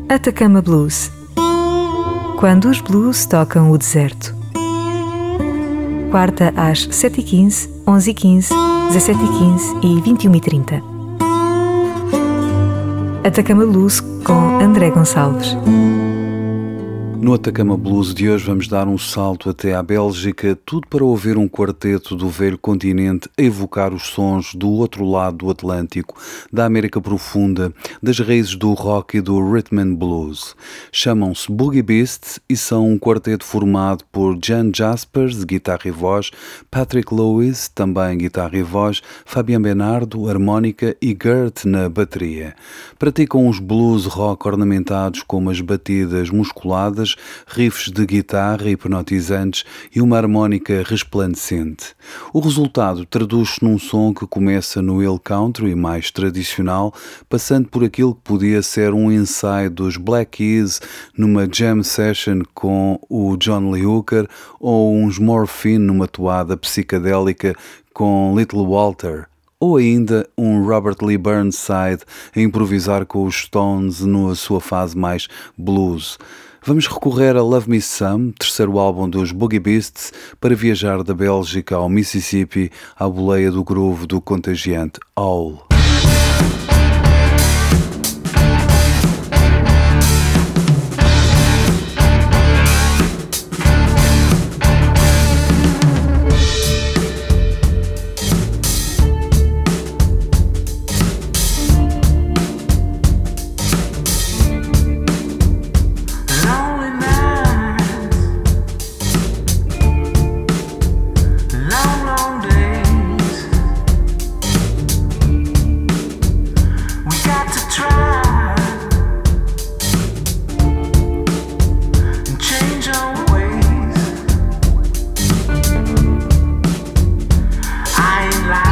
Atacama Blues. Quando os blues tocam o deserto. Quarta às 7h15, 11h15, 17h15 e 21h30. Atacama Blues com André Gonçalves. No Atacama Blues de hoje vamos dar um salto até à Bélgica, tudo para ouvir um quarteto do velho continente a evocar os sons do outro lado do Atlântico, da América Profunda, das raízes do rock e do rhythm and blues. Chamam-se Boogie Beasts e são um quarteto formado por Jan Jaspers, guitarra e voz, Patrick Lewis, também guitarra e voz, Fabian Bernardo, harmónica e Gert na bateria. Praticam os blues rock ornamentados com umas batidas musculadas, riffs de guitarra hipnotizantes e uma harmónica resplandecente. O resultado traduz-se num som que começa no hill country mais tradicional, passando por aquilo que podia ser um ensaio dos Black Keys numa jam session com o John Lee Hooker ou uns Morphine numa toada psicadélica com Little Walter. Ou ainda um Robert Lee Burnside a improvisar com os Stones na sua fase mais blues. Vamos recorrer a Love Me Some, terceiro álbum dos Boogie Beasts, para viajar da Bélgica ao Mississippi à boleia do groove do contagiante Owl. I ain't lying.